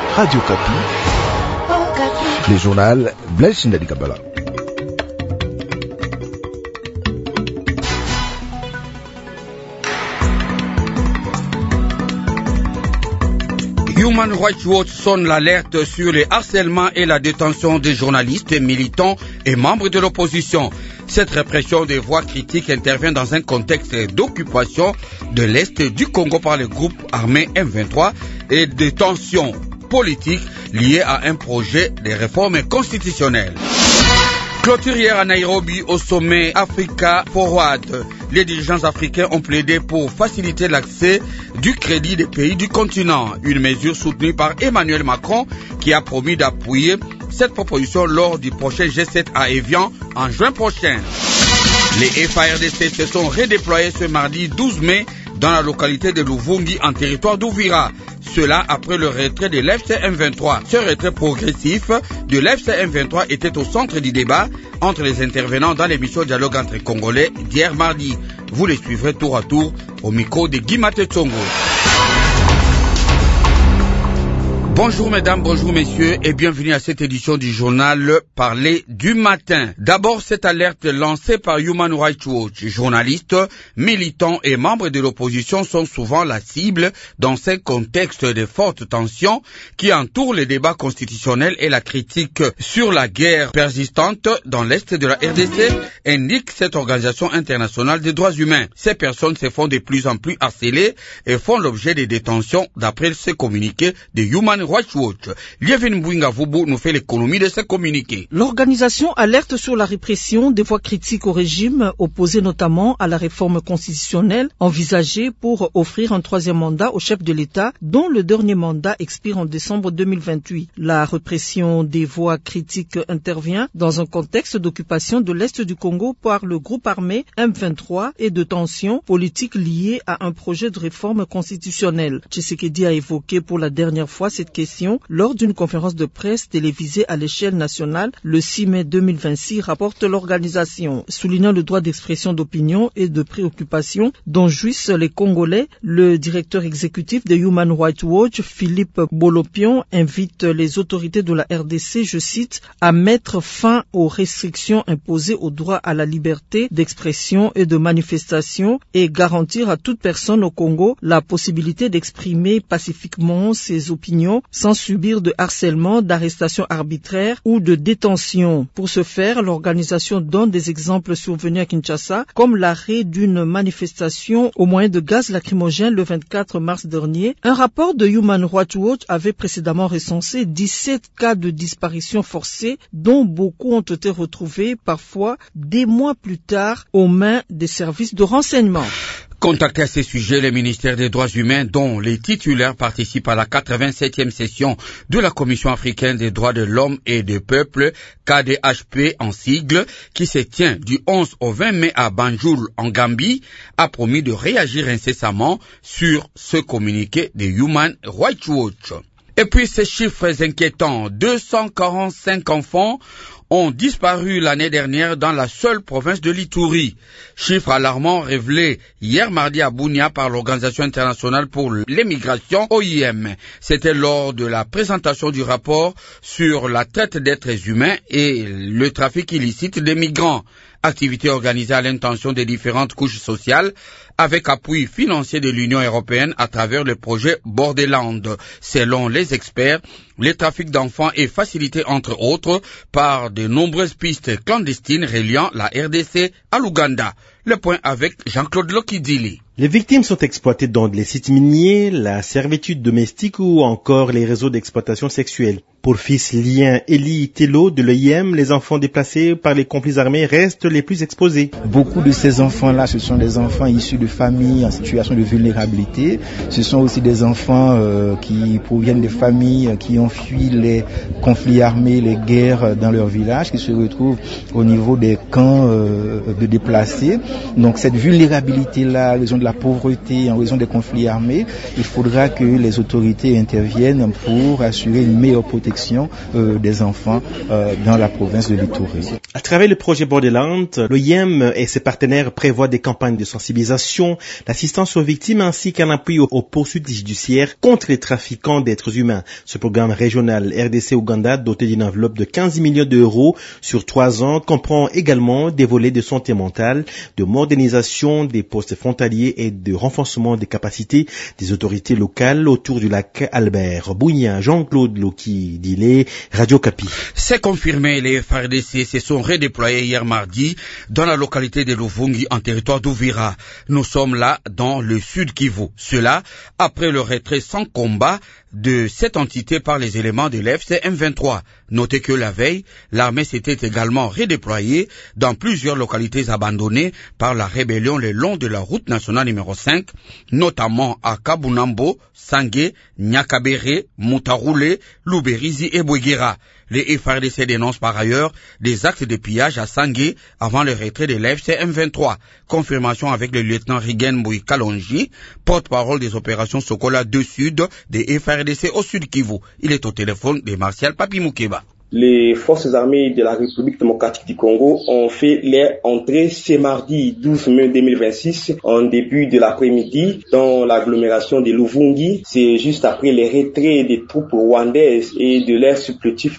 Radio Kapi. Le journal Blaise Ndadikabala. Human Rights Watch sonne l'alerte sur le harcèlement et la détention des journalistes, militants et membres de l'opposition. Cette répression des voix critiques intervient dans un contexte d'occupation de l'Est du Congo par le groupe armé M23 et de tensions politiques liées à un projet de réforme constitutionnelle. Clôture hier à Nairobi au sommet Africa Forward. Les dirigeants africains ont plaidé pour faciliter l'accès du crédit des pays du continent. Une mesure soutenue par Emmanuel Macron qui a promis d'appuyer cette proposition lors du prochain G7 à Evian en juin prochain. Les FARDC se sont redéployés ce mardi 12 mai dans la localité de Luvungi en territoire d'Ouvira. Cela après le retrait de l'FC M23. Ce retrait progressif de l'FC M23 était au centre du débat entre les intervenants dans l'émission Dialogue entre Congolais d'hier mardi. Vous les suivrez tour à tour au micro de Guy Matetsongo. Bonjour mesdames, bonjour messieurs et bienvenue à cette édition du journal Parler du matin. D'abord cette alerte lancée par Human Rights Watch. Journalistes, militants et membres de l'opposition sont souvent la cible dans ce contexte de fortes tensions qui entourent le débat constitutionnel et la critique sur la guerre persistante dans l'Est de la RDC, indique cette organisation internationale des droits humains. Ces personnes se font de plus en plus harcelées et font l'objet de détentions d'après ce communiqué de Human Rights Watch. Lievin Mbouinga Vubu nous fait l'économie de ce communiqué. L'organisation alerte sur la répression des voix critiques au régime, opposées notamment à la réforme constitutionnelle envisagée pour offrir un troisième mandat au chef de l'État, dont le dernier mandat expire en décembre 2028. La répression des voix critiques intervient dans un contexte d'occupation de l'Est du Congo par le groupe armé M23 et de tensions politiques liées à un projet de réforme constitutionnelle. Tshisekedi a évoqué pour la dernière fois cette question lors d'une conférence de presse télévisée à l'échelle nationale le 6 mai 2026, rapporte l'organisation. Soulignant le droit d'expression d'opinion et de préoccupation dont jouissent les Congolais, le directeur exécutif de Human Rights Watch, Philippe Bolopion, invite les autorités de la RDC, je cite, à mettre fin aux restrictions imposées au droit à la liberté d'expression et de manifestation et garantir à toute personne au Congo la possibilité d'exprimer pacifiquement ses opinions sans subir de harcèlement, d'arrestation arbitraire ou de détention. Pour ce faire, l'organisation donne des exemples survenus à Kinshasa, comme l'arrêt d'une manifestation au moyen de gaz lacrymogène le 24 mars dernier. Un rapport de Human Rights Watch avait précédemment recensé 17 cas de disparition forcée, dont beaucoup ont été retrouvés, parfois des mois plus tard, aux mains des services de renseignement. Contacté à ces sujets, le ministère des droits humains, dont les titulaires participent à la 87e session de la Commission africaine des droits de l'homme et des peuples, KDHP en sigle, qui se tient du 11 au 20 mai à Banjul, en Gambie, a promis de réagir incessamment sur ce communiqué de Human Rights Watch. Et puis ces chiffres inquiétants, 245 enfants ont disparu l'année dernière dans la seule province de l'Ituri. Chiffre alarmant révélé hier mardi à Bunia par l'Organisation internationale pour l'émigration OIM. C'était lors de la présentation du rapport sur la traite d'êtres humains et le trafic illicite des migrants. Activité organisée à l'intention des différentes couches sociales avec appui financier de l'Union européenne à travers le projet Borderland. Selon les experts, le trafic d'enfants est facilité entre autres par de nombreuses pistes clandestines reliant la RDC à l'Ouganda. Le point avec Jean-Claude Lokidili. Les victimes sont exploitées dans les sites miniers, la servitude domestique ou encore les réseaux d'exploitation sexuelle. Pour fils Lien Eli Tello de l'OIM, les enfants déplacés par les complices armés restent les plus exposés. Beaucoup de ces enfants-là, ce sont des enfants issus de familles en situation de vulnérabilité. Ce sont aussi des enfants qui proviennent des familles qui ont fui les conflits armés, les guerres dans leur village, qui se retrouvent au niveau des camps de déplacés. Donc cette vulnérabilité-là, en raison de la pauvreté, en raison des conflits armés, il faudra que les autorités interviennent pour assurer une meilleure protection des enfants dans la province de l'Ituri. À travers le projet Borderland, l'OIM et ses partenaires prévoient des campagnes de sensibilisation, d'assistance aux victimes ainsi qu'un appui aux poursuites judiciaires contre les trafiquants d'êtres humains. Ce programme régional RDC-Ouganda, doté d'une enveloppe de 15 millions d'euros sur 3 ans, comprend également des volets de santé mentale, de modernisation des postes frontaliers et de renforcement des capacités des autorités locales autour du lac Albert. Bougna, Jean-Claude Loki, Dilé, Radio Kapi. C'est confirmé, les FARDC se sont redéployés hier mardi dans la localité de Luvungi en territoire d'Uvira. Nous sommes là dans le sud Kivu. Cela après le retrait sans combat de cette entité par les éléments de l'FC M23. Notez que la veille, l'armée s'était également redéployée dans plusieurs localités abandonnées par la rébellion le long de la route nationale numéro 5, notamment à Kabunambo, Sangue, Nyakabere, Mutaroule, Luberizi et Bouguera. Les FARDC dénoncent par ailleurs des actes de pillage à Sangue avant le retrait de l'FC M23. Confirmation avec le lieutenant Rigen Bouy Kalonji, porte-parole des opérations Sokola 2 Sud des FARDC au Sud Kivu. Il est au téléphone de Martial Papi Moukeba. Les forces armées de la République démocratique du Congo ont fait leur entrée ce mardi 12 mai 2026 en début de l'après-midi dans l'agglomération de Luvungi. C'est juste après les retraits des troupes rwandaises et de leurs supplétifs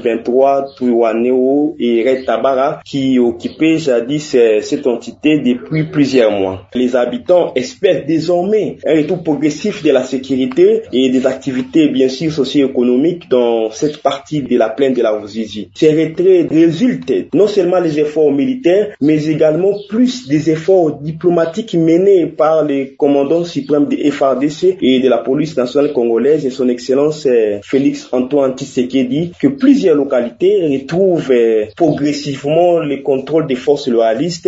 M23, Twirwaneho et Red Tabara qui occupaient jadis cette entité depuis plusieurs mois. Les habitants espèrent désormais un retour progressif de la sécurité et des activités bien sûr socio-économiques dans cette partie de la plaine de la Ruzizi. Ces retraits résultent non seulement des efforts militaires, mais également plus des efforts diplomatiques menés par les commandants suprêmes de FARDC et de la police nationale congolaise et son excellence Félix Antoine Tshisekedi, que plusieurs localités retrouvent progressivement le contrôle des forces loyalistes.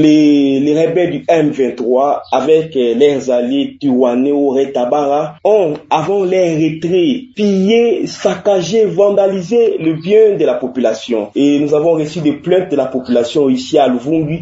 Les rebelles du M23 avec leurs alliés Twirwaneho, Red Tabara ont, avant leur retrait, pillé, saccagé, vandalisé le bien de la population. Et nous avons reçu des plaintes de la population ici à Luvungi.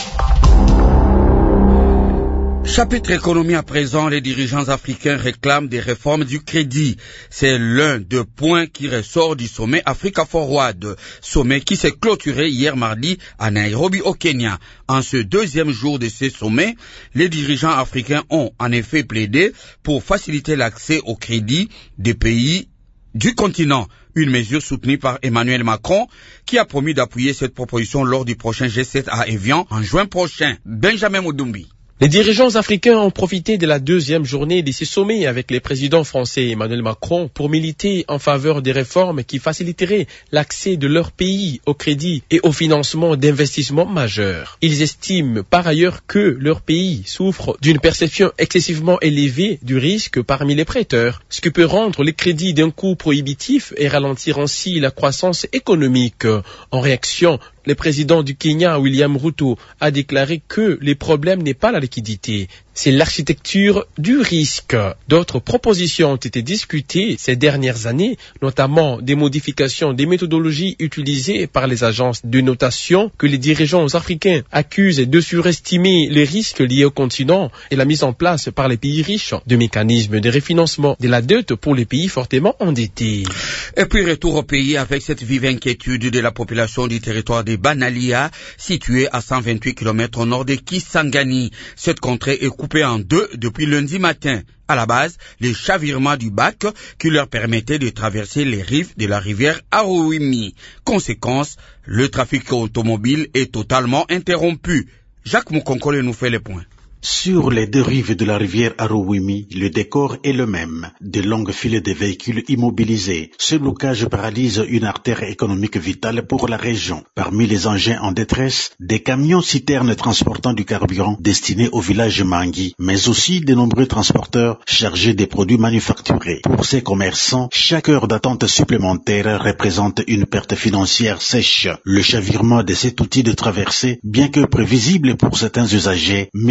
Chapitre économie à présent, les dirigeants africains réclament des réformes du crédit. C'est l'un des points qui ressort du sommet Africa Forward, sommet qui s'est clôturé hier mardi à Nairobi au Kenya. En ce deuxième jour de ce sommet, les dirigeants africains ont en effet plaidé pour faciliter l'accès au crédit des pays du continent. Une mesure soutenue par Emmanuel Macron qui a promis d'appuyer cette proposition lors du prochain G7 à Evian en juin prochain. Benjamin Moudumbi. Les dirigeants africains ont profité de la deuxième journée de ce sommet avec les présidents français Emmanuel Macron pour militer en faveur des réformes qui faciliteraient l'accès de leur pays au crédit et au financement d'investissements majeurs. Ils estiment par ailleurs que leur pays souffre d'une perception excessivement élevée du risque parmi les prêteurs, ce qui peut rendre les crédits d'un coût prohibitif et ralentir ainsi la croissance économique. En réaction, le président du Kenya, William Ruto, a déclaré que le problème n'est pas la liquidité, c'est l'architecture du risque. D'autres propositions ont été discutées ces dernières années, notamment des modifications des méthodologies utilisées par les agences de notation que les dirigeants africains accusent de surestimer les risques liés au continent et la mise en place par les pays riches de mécanismes de refinancement de la dette pour les pays fortement endettés. Et puis retour au pays avec cette vive inquiétude de la population du territoire de Banalia, situé à 128 km au nord de Kisangani. Cette contrée est coupée en deux depuis lundi matin. À la base, les chavirements du bac qui leur permettaient de traverser les rives de la rivière Aruwimi. Conséquence, le trafic automobile est totalement interrompu. Jacques Moukonkole nous fait les points. Sur les deux rives de la rivière Aruwimi, le décor est le même. De longues filets de véhicules immobilisés. Ce blocage paralyse une artère économique vitale pour la région. Parmi les engins en détresse, des camions-citernes transportant du carburant destiné au village Mangui, mais aussi de nombreux transporteurs chargés des produits manufacturés. Pour ces commerçants, chaque heure d'attente supplémentaire représente une perte financière sèche. Le chavirement de cet outil de traversée, bien que prévisible pour certains usagers, met en lumière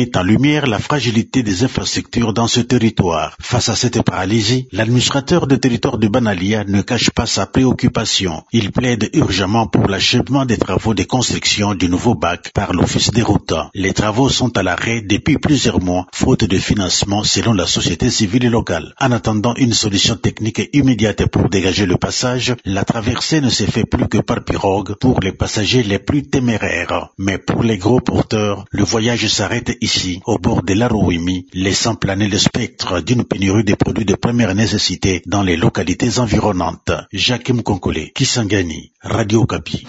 première la fragilité des infrastructures dans ce territoire. Face à cette paralysie, l'administrateur du territoire de Banalia ne cache pas sa préoccupation. Il plaide urgemment pour l'achèvement des travaux de construction du nouveau bac par l'office des routes. Les travaux sont à l'arrêt depuis plusieurs mois, faute de financement selon la société civile locale. En attendant une solution technique immédiate pour dégager le passage, la traversée ne se fait plus que par pirogue pour les passagers les plus téméraires. Mais pour les gros porteurs, le voyage s'arrête ici, au bord de l'Arouimi, laissant planer le spectre d'une pénurie de produits de première nécessité dans les localités environnantes. Jacques Mkonkole, Kisangani, Radio Okapi.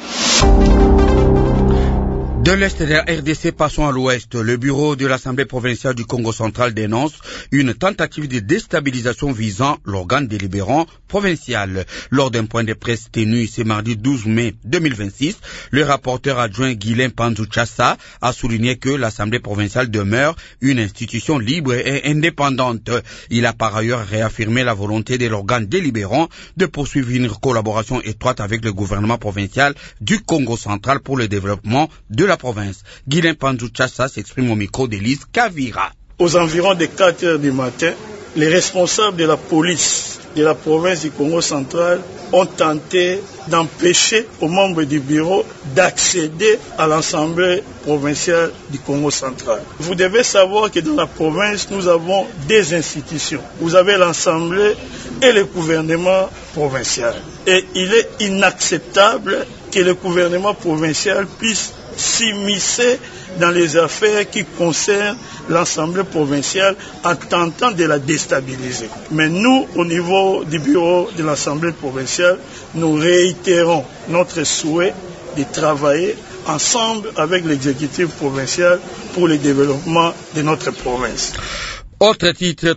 De l'Est de la RDC, passons à l'Ouest. Le bureau de l'Assemblée provinciale du Congo central dénonce une tentative de déstabilisation visant l'organe délibérant provincial. Lors d'un point de presse tenu ce mardi 12 mai 2026, le rapporteur adjoint Guilain Panzou-Chassa a souligné que l'Assemblée provinciale demeure une institution libre et indépendante. Il a par ailleurs réaffirmé la volonté de l'organe délibérant de poursuivre une collaboration étroite avec le gouvernement provincial du Congo central pour le développement de la province. Guilain Panzou-Chassa s'exprime au micro d'Élise Kavira. Aux environs de 4 heures du matin, les responsables de la police de la province du Congo central ont tenté d'empêcher aux membres du bureau d'accéder à l'Assemblée provinciale du Congo central. Vous devez savoir que dans la province, nous avons des institutions. Vous avez l'Assemblée et le gouvernement provincial. Et il est inacceptable que le gouvernement provincial puisse s'immiscer dans les affaires qui concernent l'Assemblée provinciale en tentant de la déstabiliser. Mais nous, au niveau du bureau de l'Assemblée provinciale, nous réitérons notre souhait de travailler ensemble avec l'exécutif provincial pour le développement de notre province. Autre titre,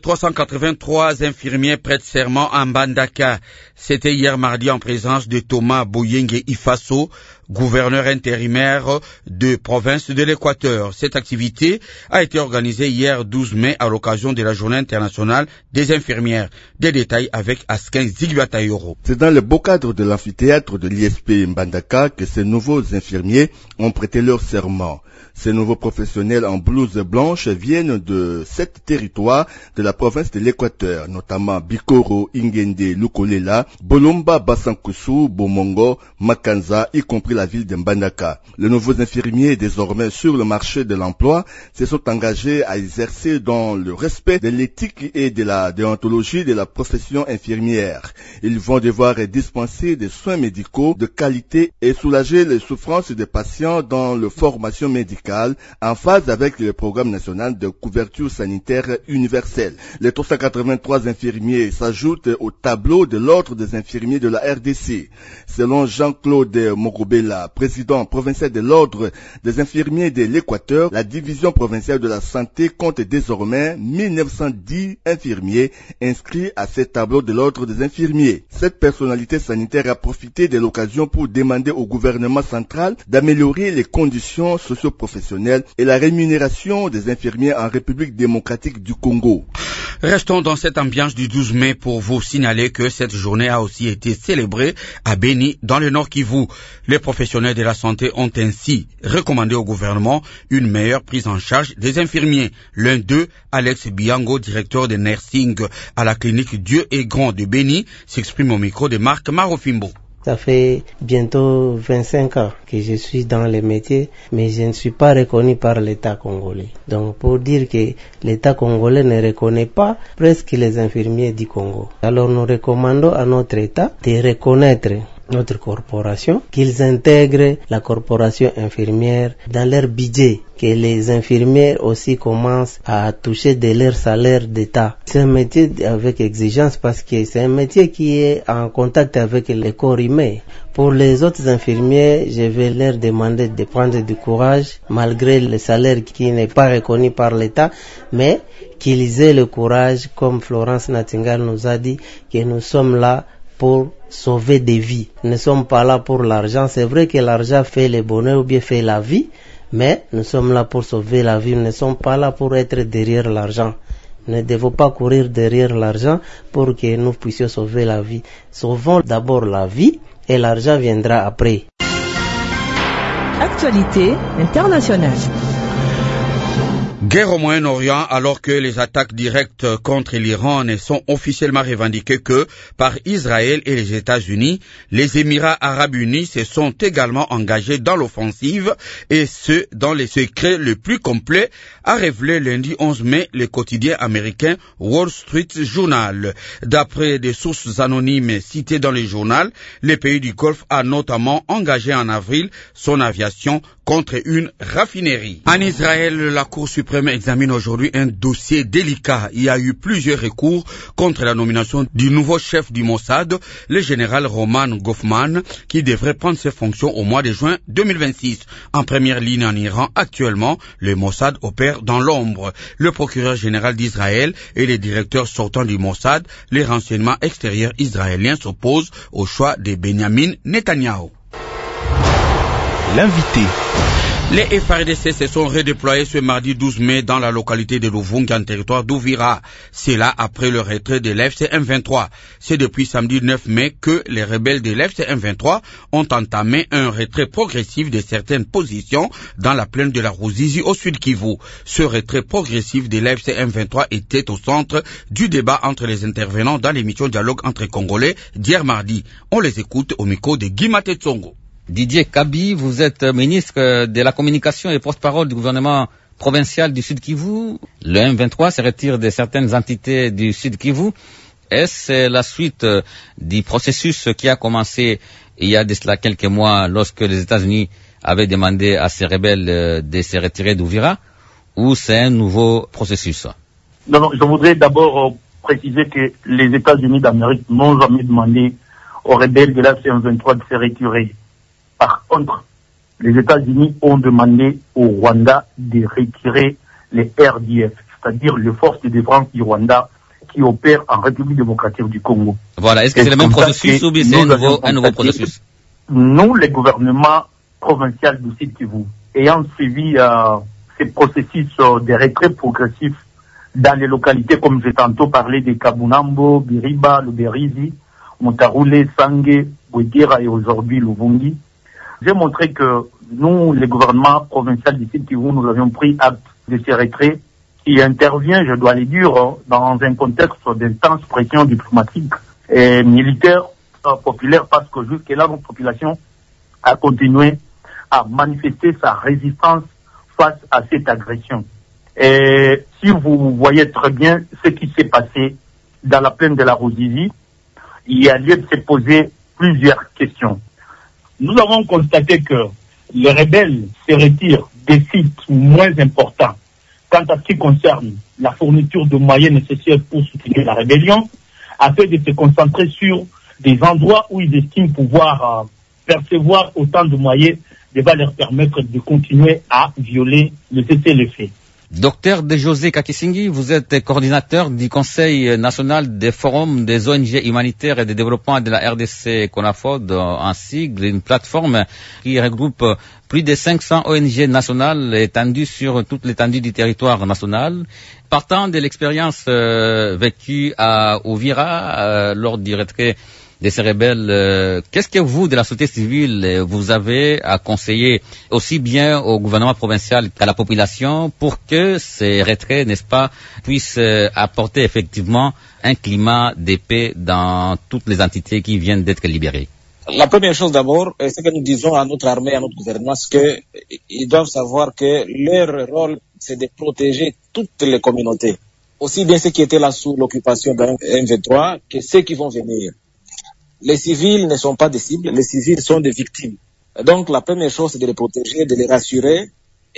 383 infirmiers prêtent serment à Mbandaka. C'était hier mardi en présence de Thomas Boyenge Ifaso, gouverneur intérimaire de province de l'Équateur. Cette activité a été organisée hier 12 mai à l'occasion de la Journée internationale des infirmières. Des détails avec Askin Ziguatayoro. C'est dans le beau cadre de l'amphithéâtre de l'ISP Mbandaka que ces nouveaux infirmiers ont prêté leur serment. Ces nouveaux professionnels en blouse blanche viennent de 7 territoires de la province de l'Équateur, notamment Bikoro, Ingende, Lukolela, Bolomba, Basankusu, Bomongo, Makanza, y compris la ville de Mbandaka. Les nouveaux infirmiers, désormais sur le marché de l'emploi, se sont engagés à exercer dans le respect de l'éthique et de la déontologie de la profession infirmière. Ils vont devoir dispenser des soins médicaux de qualité et soulager les souffrances des patients dans leur formation médicale en phase avec le programme national de couverture sanitaire universelle. Les 383 infirmiers s'ajoutent au tableau de l'ordre des infirmiers de la RDC. Selon Jean-Claude Mogobela, président provincial de l'ordre des infirmiers de l'Équateur, la division provinciale de la santé compte désormais 1910 infirmiers inscrits à ce tableau de l'ordre des infirmiers. Cette personnalité sanitaire a profité de l'occasion pour demander au gouvernement central d'améliorer les conditions socio-professionnelles et la rémunération des infirmiers en République démocratique du Congo. Restons dans cette ambiance du 12 mai pour vous signaler que cette journée a aussi été célébrée à Beni, dans le Nord Kivu. Les professionnels de la santé ont ainsi recommandé au gouvernement une meilleure prise en charge des infirmiers. L'un d'eux, Alex Biango, directeur de nursing à la clinique Dieu est grand de Beni, s'exprime au micro de Marc Marofimbo. Ça fait bientôt 25 ans que je suis dans les métiers, mais je ne suis pas reconnu par l'État congolais. Donc pour dire que l'État congolais ne reconnaît pas presque les infirmiers du Congo. Alors nous recommandons à notre État de reconnaître notre corporation, qu'ils intègrent la corporation infirmière dans leur budget, que les infirmières aussi commencent à toucher de leur salaire d'État. C'est un métier avec exigence parce que c'est un métier qui est en contact avec le corps humain. Pour les autres infirmiers, je vais leur demander de prendre du courage, malgré le salaire qui n'est pas reconnu par l'État, mais qu'ils aient le courage, comme Florence Nightingale nous a dit, que nous sommes là pour sauver des vies. Nous ne sommes pas là pour l'argent. C'est vrai que l'argent fait le bonheur ou bien fait la vie, mais nous sommes là pour sauver la vie. Nous ne sommes pas là pour être derrière l'argent. Nous ne devons pas courir derrière l'argent pour que nous puissions sauver la vie. Sauvons d'abord la vie et l'argent viendra après. Actualité internationale. Guerre au Moyen-Orient, alors que les attaques directes contre l'Iran ne sont officiellement revendiquées que par Israël et les États-Unis, les Émirats arabes unis se sont également engagés dans l'offensive, et ce, dans les secrets le plus complet, a révélé lundi 11 mai le quotidien américain Wall Street Journal. D'après des sources anonymes citées dans le journal, le pays du Golfe a notamment engagé en avril son aviation contre une raffinerie. En Israël, la Cour suprême examine aujourd'hui un dossier délicat. Il y a eu plusieurs recours contre la nomination du nouveau chef du Mossad, le général Roman Goffman, qui devrait prendre ses fonctions au mois de juin 2026. En première ligne en Iran, actuellement, le Mossad opère dans l'ombre. Le procureur général d'Israël et les directeurs sortants du Mossad, les renseignements extérieurs israéliens s'opposent au choix de Benjamin Netanyahu. L'invité. Les FARDC se sont redéployés ce mardi 12 mai dans la localité de Luvungi en territoire d'Ouvira. C'est là après le retrait de l'FC M23. C'est depuis samedi 9 mai que les rebelles de l'FC M23 ont entamé un retrait progressif de certaines positions dans la plaine de la Ruzizi au sud Kivu. Ce retrait progressif de l'FC M23 était au centre du débat entre les intervenants dans l'émission Dialogue entre Congolais d'hier mardi. On les écoute au micro de Guy Matetsongo. Didier Kabi, vous êtes ministre de la communication et porte-parole du gouvernement provincial du Sud Kivu. Le M23 se retire de certaines entités du Sud Kivu. Est-ce la suite du processus qui a commencé il y a de cela quelques mois lorsque les États-Unis avaient demandé à ces rebelles de se retirer d'Ouvira, ou c'est un nouveau processus? Non, je voudrais d'abord préciser que les États-Unis d'Amérique n'ont jamais demandé aux rebelles de la M23 de se retirer. Par contre, les États-Unis ont demandé au Rwanda de retirer les RDF, c'est-à-dire les forces de défense du Rwanda qui opèrent en République démocratique du Congo. Voilà, est-ce que c'est le même processus ou bien c'est un nouveau processus? Nous, le gouvernement provincial du Sud Kivu, ayant suivi ce processus de retrait progressif dans les localités, comme j'ai tantôt parlé de Kabunambo, Biriba, Luberizi, Montaroule, Sangue, Bouguera et aujourd'hui Luvungi, j'ai montré que nous, le gouvernement provincial du Sud Kivu, nous avions pris acte de ces retraits qui intervient, je dois le dire, dans un contexte d'intense pression diplomatique et militaire populaire, parce que jusque-là, notre population a continué à manifester sa résistance face à cette agression. Et si vous voyez très bien ce qui s'est passé dans la plaine de la Ruzizi, il y a lieu de se poser plusieurs questions. Nous avons constaté que les rebelles se retirent des sites moins importants quant à ce qui concerne la fourniture de moyens nécessaires pour soutenir la rébellion, afin de se concentrer sur des endroits où ils estiment pouvoir percevoir autant de moyens qui va leur permettre de continuer à violer le cessez-le-feu. Docteur De José Kakisingi, vous êtes coordinateur du Conseil national des forums des ONG humanitaires et de développement de la RDC CONAFOD, en sigle, une plateforme qui regroupe plus de 500 ONG nationales étendues sur toute l'étendue du territoire national. Partant de l'expérience vécue à Ouvira lors du retrait de ces rebelles, qu'est-ce que vous, de la société civile, vous avez à conseiller aussi bien au gouvernement provincial qu'à la population pour que ces retraits, n'est-ce pas, puissent apporter effectivement un climat de paix dans toutes les entités qui viennent d'être libérées? La première chose d'abord, c'est que nous disons à notre armée, à notre gouvernement, c'est qu'ils doivent savoir que leur rôle, c'est de protéger toutes les communautés. Aussi bien ceux qui étaient là sous l'occupation d'un M23 que ceux qui vont venir. Les civils ne sont pas des cibles, les civils sont des victimes. Donc la première chose, c'est de les protéger, de les rassurer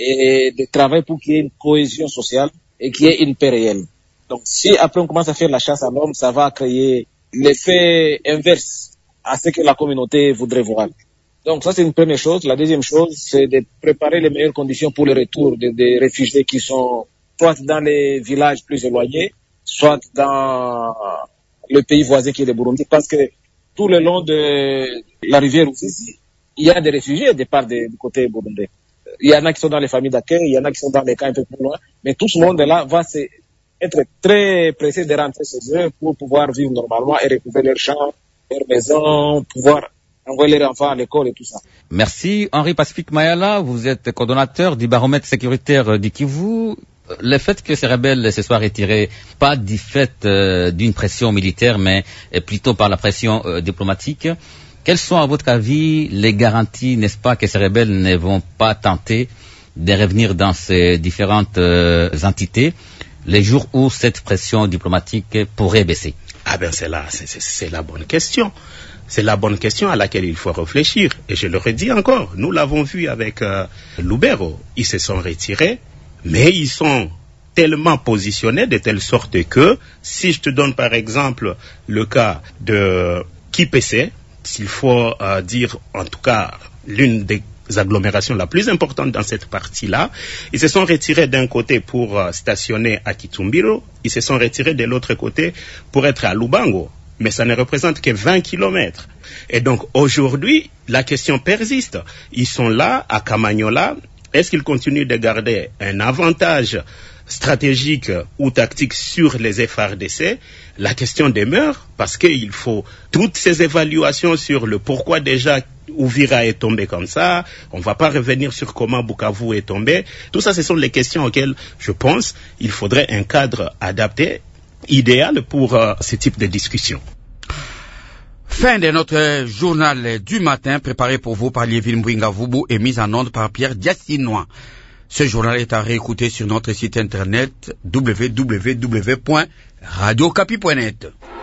et de travailler pour qu'il y ait une cohésion sociale et qu'il y ait une paix réelle. Donc si après on commence à faire la chasse à l'homme, ça va créer l'effet inverse à ce que la communauté voudrait voir. Donc ça c'est une première chose. La deuxième chose, c'est de préparer les meilleures conditions pour le retour des réfugiés qui sont soit dans les villages plus éloignés, soit dans le pays voisin qui est le Burundi, parce que tout le long de la rivière Ruzizi, il y a des réfugiés de part du côté burundais. Il y en a qui sont dans les familles d'accueil, il y en a qui sont dans les camps un peu plus loin, mais tout ce monde-là va être très pressé de rentrer chez eux pour pouvoir vivre normalement et retrouver leurs champs, leurs maisons, pouvoir envoyer leurs enfants à l'école et tout ça. Merci. Henri Pacifique Mayala, vous êtes coordonnateur du baromètre sécuritaire du Kivu. Le fait que ces rebelles se soient retirés, pas du fait d'une pression militaire, mais plutôt par la pression diplomatique, quelles sont à votre avis les garanties, n'est-ce pas, que ces rebelles ne vont pas tenter de revenir dans ces différentes entités les jours où cette pression diplomatique pourrait baisser? Ah ben c'est la bonne question. C'est la bonne question à laquelle il faut réfléchir. Et je le redis encore, nous l'avons vu avec Lubero. Ils se sont retirés, mais ils sont tellement positionnés de telle sorte que, si je te donne par exemple le cas de Kipese, s'il faut dire en tout cas l'une des agglomérations la plus importante dans cette partie-là, ils se sont retirés d'un côté pour stationner à Kitumbiro, ils se sont retirés de l'autre côté pour être à Lubango. Mais ça ne représente que 20 kilomètres. Et donc aujourd'hui, la question persiste. Ils sont là, à Kamanyola. Est-ce qu'ils continuent de garder un avantage stratégique ou tactique sur les FARDC? La question demeure parce qu'il faut toutes ces évaluations sur le pourquoi déjà Uvira est tombé comme ça. On ne va pas revenir sur comment Bukavu est tombé. Tout ça, ce sont les questions auxquelles je pense il faudrait un cadre adapté, idéal pour ce type de discussion. Fin de notre journal du matin préparé pour vous par Lievin Mbouinga-Vubu et mis en onde par Pierre Diassinois. Ce journal est à réécouter sur notre site internet www.radiocapi.net.